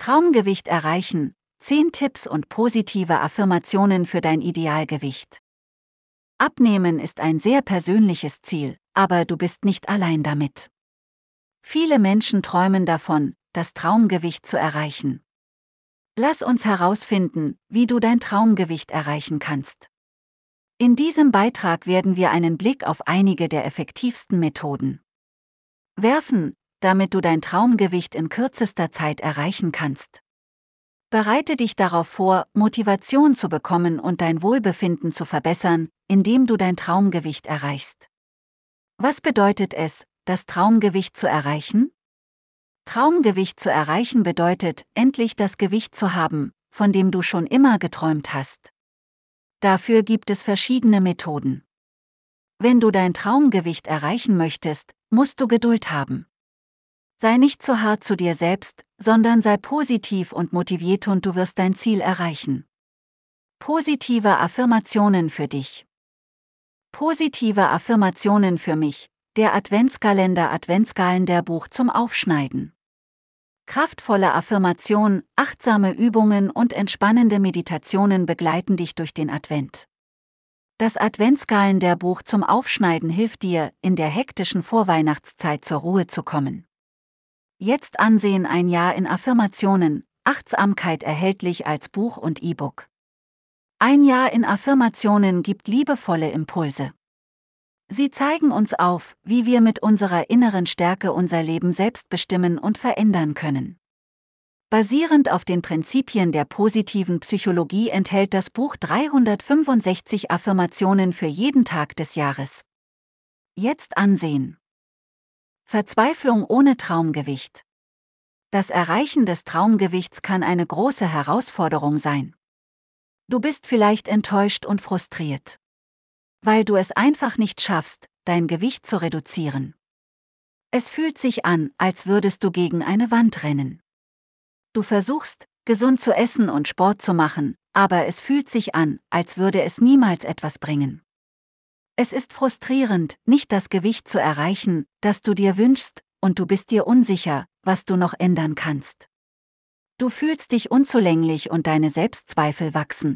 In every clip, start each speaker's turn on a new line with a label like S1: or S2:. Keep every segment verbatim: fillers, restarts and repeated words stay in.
S1: Traumgewicht erreichen, zehn Tipps und positive Affirmationen für dein Idealgewicht. Abnehmen ist ein sehr persönliches Ziel, aber du bist nicht allein damit. Viele Menschen träumen davon, das Traumgewicht zu erreichen. Lass uns herausfinden, wie du dein Traumgewicht erreichen kannst. In diesem Beitrag werden wir einen Blick auf einige der effektivsten Methoden werfen, damit du dein Traumgewicht in kürzester Zeit erreichen kannst. Bereite dich darauf vor, Motivation zu bekommen und dein Wohlbefinden zu verbessern, indem du dein Traumgewicht erreichst. Was bedeutet es, das Traumgewicht zu erreichen? Traumgewicht zu erreichen bedeutet, endlich das Gewicht zu haben, von dem du schon immer geträumt hast. Dafür gibt es verschiedene Methoden. Wenn du dein Traumgewicht erreichen möchtest, musst du Geduld haben. Sei nicht zu hart zu dir selbst, sondern sei positiv und motiviert und du wirst dein Ziel erreichen. Positive Affirmationen für dich. Positive Affirmationen für mich, der Adventskalender Adventskalender-Buch zum Aufschneiden. Kraftvolle Affirmation, achtsame Übungen und entspannende Meditationen begleiten dich durch den Advent. Das Adventskalender-Buch zum Aufschneiden hilft dir, in der hektischen Vorweihnachtszeit zur Ruhe zu kommen. Jetzt ansehen: Ein Jahr in Affirmationen, Achtsamkeit erhältlich als Buch und E-Book. Ein Jahr in Affirmationen gibt liebevolle Impulse. Sie zeigen uns auf, wie wir mit unserer inneren Stärke unser Leben selbst bestimmen und verändern können. Basierend auf den Prinzipien der positiven Psychologie enthält das Buch dreihundertfünfundsechzig Affirmationen für jeden Tag des Jahres. Jetzt ansehen. Verzweiflung ohne Traumgewicht. Das Erreichen des Traumgewichts kann eine große Herausforderung sein. Du bist vielleicht enttäuscht und frustriert, weil du es einfach nicht schaffst, dein Gewicht zu reduzieren. Es fühlt sich an, als würdest du gegen eine Wand rennen. Du versuchst, gesund zu essen und Sport zu machen, aber es fühlt sich an, als würde es niemals etwas bringen. Es ist frustrierend, nicht das Gewicht zu erreichen, das du dir wünschst, und du bist dir unsicher, was du noch ändern kannst. Du fühlst dich unzulänglich und deine Selbstzweifel wachsen.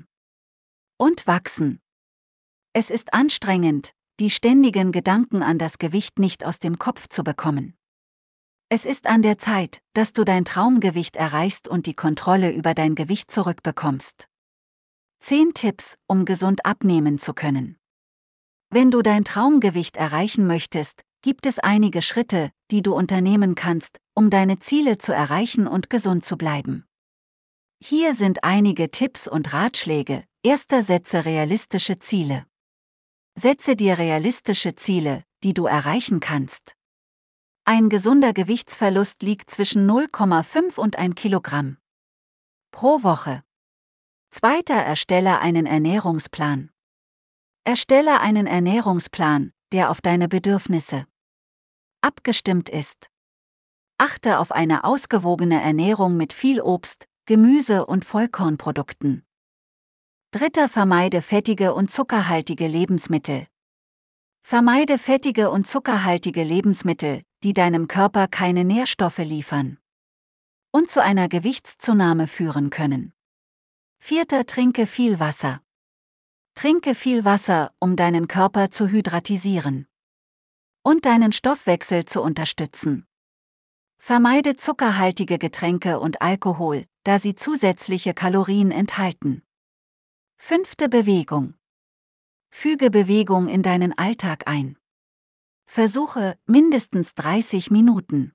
S1: Und wachsen. Es ist anstrengend, die ständigen Gedanken an das Gewicht nicht aus dem Kopf zu bekommen. Es ist an der Zeit, dass du dein Traumgewicht erreichst und die Kontrolle über dein Gewicht zurückbekommst. zehn Tipps, um gesund abnehmen zu können. Wenn du dein Traumgewicht erreichen möchtest, gibt es einige Schritte, die du unternehmen kannst, um deine Ziele zu erreichen und gesund zu bleiben. Hier sind einige Tipps und Ratschläge. Erster: Setze realistische Ziele. Setze dir realistische Ziele, die du erreichen kannst. Ein gesunder Gewichtsverlust liegt zwischen null Komma fünf und ein Kilogramm pro Woche. Zweiter: Erstelle einen Ernährungsplan. Erstelle einen Ernährungsplan, der auf deine Bedürfnisse abgestimmt ist. Achte auf eine ausgewogene Ernährung mit viel Obst, Gemüse und Vollkornprodukten. Dritter: Vermeide fettige und zuckerhaltige Lebensmittel. Vermeide fettige und zuckerhaltige Lebensmittel, die deinem Körper keine Nährstoffe liefern und zu einer Gewichtszunahme führen können. Vierter: Trinke viel Wasser. Trinke viel Wasser, um deinen Körper zu hydratisieren und deinen Stoffwechsel zu unterstützen. Vermeide zuckerhaltige Getränke und Alkohol, da sie zusätzliche Kalorien enthalten. Fünfte: Bewegung. Füge Bewegung in deinen Alltag ein. Versuche, mindestens dreißig Minuten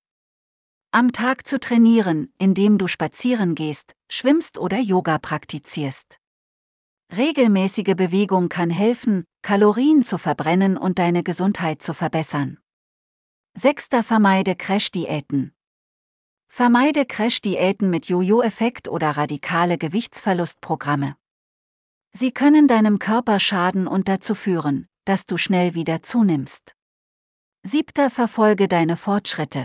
S1: am Tag zu trainieren, indem du spazieren gehst, schwimmst oder Yoga praktizierst. Regelmäßige Bewegung kann helfen, Kalorien zu verbrennen und deine Gesundheit zu verbessern. Sechster: Vermeide Crash-Diäten. Vermeide Crash-Diäten mit Jojo-Effekt oder radikale Gewichtsverlustprogramme. Sie können deinem Körper schaden und dazu führen, dass du schnell wieder zunimmst. Siebter: Verfolge deine Fortschritte.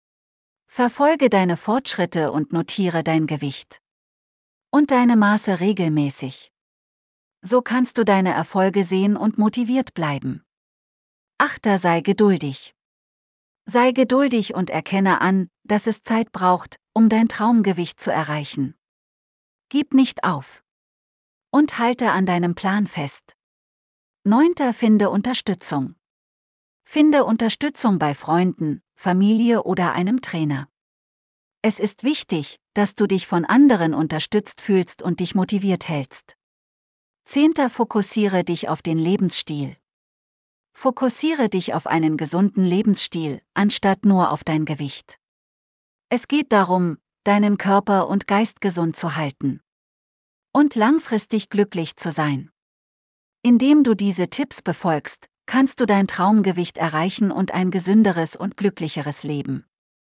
S1: Verfolge deine Fortschritte und notiere dein Gewicht und deine Maße regelmäßig. So kannst du deine Erfolge sehen und motiviert bleiben. Achter: Sei geduldig. Sei geduldig und erkenne an, dass es Zeit braucht, um dein Traumgewicht zu erreichen. Gib nicht auf. Und halte an deinem Plan fest. Neunter. Finde Unterstützung. Finde Unterstützung bei Freunden, Familie oder einem Trainer. Es ist wichtig, dass du dich von anderen unterstützt fühlst und dich motiviert hältst. Zehnter. Fokussiere dich auf den Lebensstil. Fokussiere dich auf einen gesunden Lebensstil, anstatt nur auf dein Gewicht. Es geht darum, deinen Körper und Geist gesund zu halten. Und langfristig glücklich zu sein. Indem du diese Tipps befolgst, kannst du dein Traumgewicht erreichen und ein gesünderes und glücklicheres Leben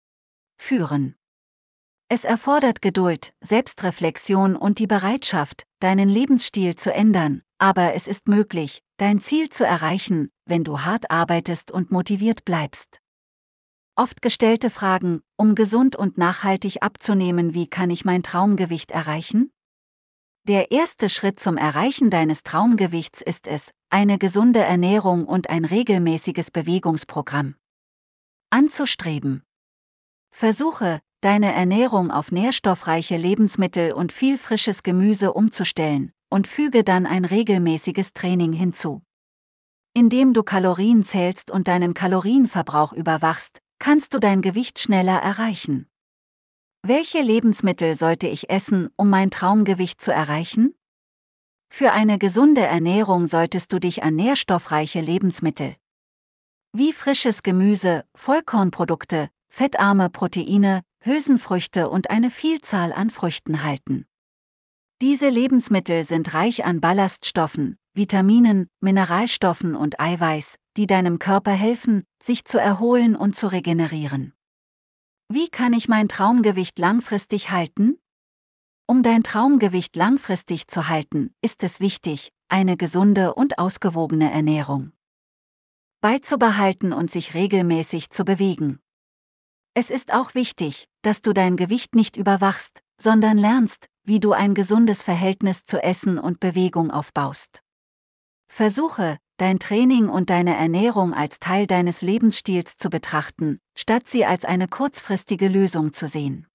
S1: führen. Es erfordert Geduld, Selbstreflexion und die Bereitschaft, deinen Lebensstil zu ändern, aber es ist möglich, dein Ziel zu erreichen, wenn du hart arbeitest und motiviert bleibst. Oft gestellte Fragen, um gesund und nachhaltig abzunehmen: Wie kann ich mein Traumgewicht erreichen? Der erste Schritt zum Erreichen deines Traumgewichts ist es, eine gesunde Ernährung und ein regelmäßiges Bewegungsprogramm anzustreben. Versuche, deine Ernährung auf nährstoffreiche Lebensmittel und viel frisches Gemüse umzustellen, und füge dann ein regelmäßiges Training hinzu. Indem du Kalorien zählst und deinen Kalorienverbrauch überwachst, kannst du dein Gewicht schneller erreichen. Welche Lebensmittel sollte ich essen, um mein Traumgewicht zu erreichen? Für eine gesunde Ernährung solltest du dich an nährstoffreiche Lebensmittel wie frisches Gemüse, Vollkornprodukte, fettarme Proteine, Hülsenfrüchte und eine Vielzahl an Früchten halten. Diese Lebensmittel sind reich an Ballaststoffen, Vitaminen, Mineralstoffen und Eiweiß, die deinem Körper helfen, sich zu erholen und zu regenerieren. Wie kann ich mein Traumgewicht langfristig halten? Um dein Traumgewicht langfristig zu halten, ist es wichtig, eine gesunde und ausgewogene Ernährung beizubehalten und sich regelmäßig zu bewegen. Es ist auch wichtig, dass du dein Gewicht nicht überwachst, sondern lernst, wie du ein gesundes Verhältnis zu Essen und Bewegung aufbaust. Versuche, dein Training und deine Ernährung als Teil deines Lebensstils zu betrachten, statt sie als eine kurzfristige Lösung zu sehen.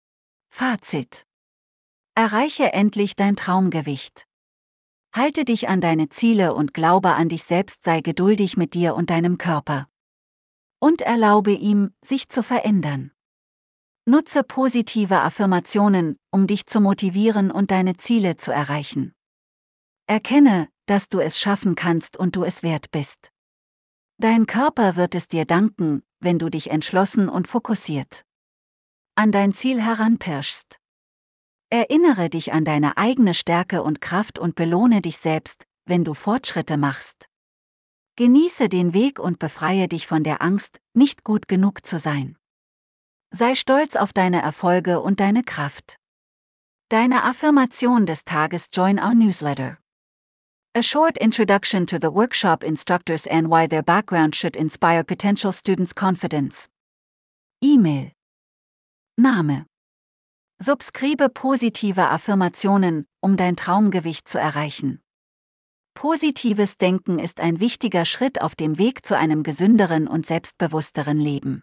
S1: Fazit: Erreiche endlich dein Traumgewicht. Halte dich an deine Ziele und glaube an dich selbst, sei geduldig mit dir und deinem Körper. Und erlaube ihm, sich zu verändern. Nutze positive Affirmationen, um dich zu motivieren und deine Ziele zu erreichen. Erkenne, dass du es schaffen kannst und du es wert bist. Dein Körper wird es dir danken, wenn du dich entschlossen und fokussiert an dein Ziel heranpirschst. Erinnere dich an deine eigene Stärke und Kraft und belohne dich selbst, wenn du Fortschritte machst. Genieße den Weg und befreie dich von der Angst, nicht gut genug zu sein. Sei stolz auf deine Erfolge und deine Kraft. Deine Affirmation des Tages: Join our newsletter. A short introduction to the workshop instructors and why their background should inspire potential students' confidence. E-Mail. Name. Subskribe positive Affirmationen, um dein Traumgewicht zu erreichen. Positives Denken ist ein wichtiger Schritt auf dem Weg zu einem gesünderen und selbstbewussteren Leben.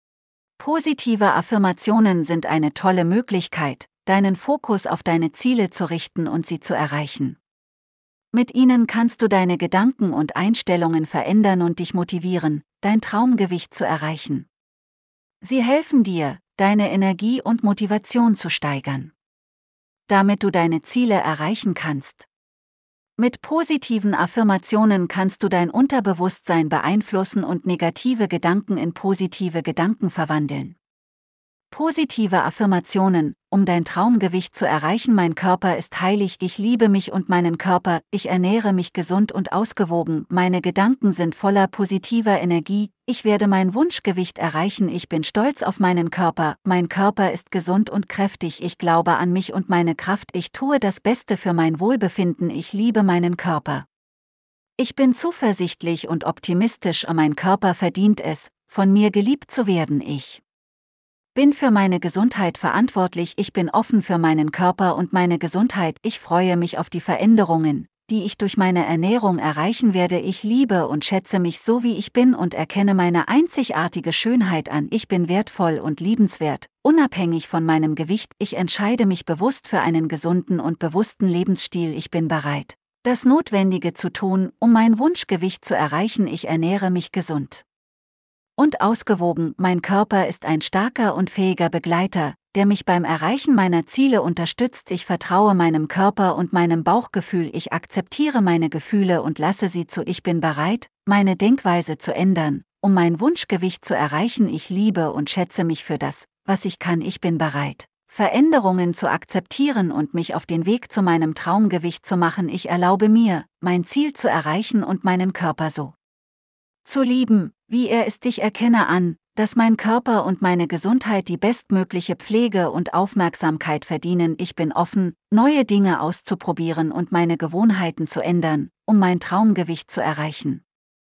S1: Positive Affirmationen sind eine tolle Möglichkeit, deinen Fokus auf deine Ziele zu richten und sie zu erreichen. Mit ihnen kannst du deine Gedanken und Einstellungen verändern und dich motivieren, dein Traumgewicht zu erreichen. Sie helfen dir, deine Energie und Motivation zu steigern, damit du deine Ziele erreichen kannst. Mit positiven Affirmationen kannst du dein Unterbewusstsein beeinflussen und negative Gedanken in positive Gedanken verwandeln. Positive Affirmationen, um dein Traumgewicht zu erreichen: Mein Körper ist heilig, ich liebe mich und meinen Körper, ich ernähre mich gesund und ausgewogen, meine Gedanken sind voller positiver Energie, ich werde mein Wunschgewicht erreichen, ich bin stolz auf meinen Körper, mein Körper ist gesund und kräftig, ich glaube an mich und meine Kraft, ich tue das Beste für mein Wohlbefinden, ich liebe meinen Körper. Ich bin zuversichtlich und optimistisch, mein Körper verdient es, von mir geliebt zu werden, ich bin für meine Gesundheit verantwortlich, ich bin offen für meinen Körper und meine Gesundheit, ich freue mich auf die Veränderungen, die ich durch meine Ernährung erreichen werde. Ich liebe und schätze mich so, wie ich bin und erkenne meine einzigartige Schönheit an. Ich bin wertvoll und liebenswert, unabhängig von meinem Gewicht. Ich entscheide mich bewusst für einen gesunden und bewussten Lebensstil. Ich bin bereit, das Notwendige zu tun, um mein Wunschgewicht zu erreichen. Ich ernähre mich gesund und ausgewogen. Mein Körper ist ein starker und fähiger Begleiter, der mich beim Erreichen meiner Ziele unterstützt. Ich vertraue meinem Körper und meinem Bauchgefühl. Ich akzeptiere meine Gefühle und lasse sie zu. Ich bin bereit, meine Denkweise zu ändern, um mein Wunschgewicht zu erreichen. Ich liebe und schätze mich für das, was ich kann. Ich bin bereit, Veränderungen zu akzeptieren und mich auf den Weg zu meinem Traumgewicht zu machen. Ich erlaube mir, mein Ziel zu erreichen und meinen Körper so zu lieben, wie er ist. Ich erkenne an, dass mein Körper und meine Gesundheit die bestmögliche Pflege und Aufmerksamkeit verdienen. Ich bin offen, neue Dinge auszuprobieren und meine Gewohnheiten zu ändern, um mein Traumgewicht zu erreichen.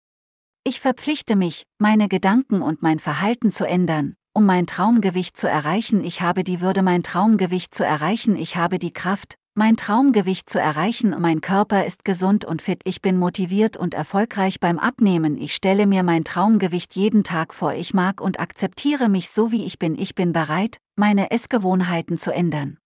S1: Ich verpflichte mich, meine Gedanken und mein Verhalten zu ändern, um mein Traumgewicht zu erreichen. Ich habe die Würde, mein Traumgewicht zu erreichen. Ich habe die Kraft, mein Traumgewicht zu erreichen. Mein Körper ist gesund und fit. Ich bin motiviert und erfolgreich beim Abnehmen. Ich stelle mir mein Traumgewicht jeden Tag vor. Ich mag und akzeptiere mich so, wie ich bin. Ich bin bereit, meine Essgewohnheiten zu ändern.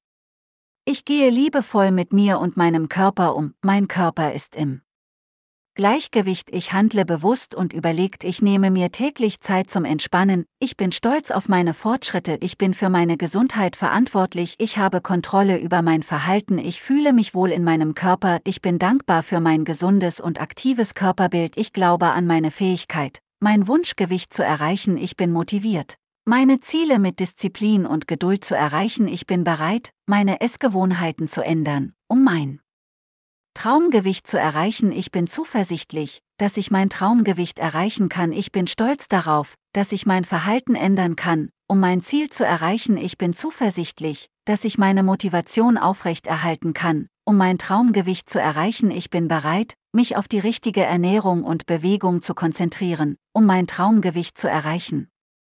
S1: Ich gehe liebevoll mit mir und meinem Körper um. Mein Körper ist im Gleichgewicht. Ich handle bewusst und überlegt. Ich nehme mir täglich Zeit zum Entspannen. Ich bin stolz auf meine Fortschritte. Ich bin für meine Gesundheit verantwortlich. Ich habe Kontrolle über mein Verhalten. Ich fühle mich wohl in meinem Körper. Ich bin dankbar für mein gesundes und aktives Körperbild. Ich glaube an meine Fähigkeit, mein Wunschgewicht zu erreichen. Ich bin motiviert, meine Ziele mit Disziplin und Geduld zu erreichen. Ich bin bereit, meine Essgewohnheiten zu ändern, um mein Traumgewicht zu erreichen. Ich bin zuversichtlich, dass ich mein Traumgewicht erreichen kann. Ich bin stolz darauf, dass ich mein Verhalten ändern kann, um mein Ziel zu erreichen. Ich bin zuversichtlich, dass ich meine Motivation aufrechterhalten kann, um mein Traumgewicht zu erreichen. Ich bin bereit, mich auf die richtige Ernährung und Bewegung zu konzentrieren, um mein Traumgewicht zu erreichen.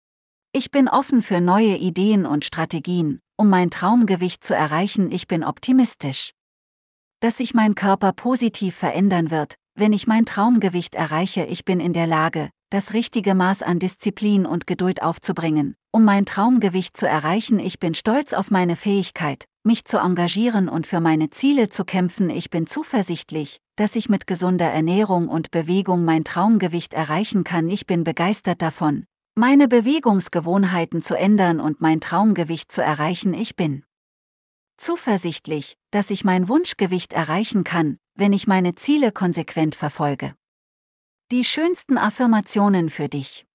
S1: Ich bin offen für neue Ideen und Strategien, um mein Traumgewicht zu erreichen. Ich bin optimistisch, dass sich mein Körper positiv verändern wird, wenn ich mein Traumgewicht erreiche. Ich bin in der Lage, das richtige Maß an Disziplin und Geduld aufzubringen, um mein Traumgewicht zu erreichen. Ich bin stolz auf meine Fähigkeit, mich zu engagieren und für meine Ziele zu kämpfen. Ich bin zuversichtlich, dass ich mit gesunder Ernährung und Bewegung mein Traumgewicht erreichen kann. Ich bin begeistert davon, meine Bewegungsgewohnheiten zu ändern und mein Traumgewicht zu erreichen. Ich bin zuversichtlich, dass ich mein Wunschgewicht erreichen kann, wenn ich meine Ziele konsequent verfolge. Die schönsten Affirmationen für dich.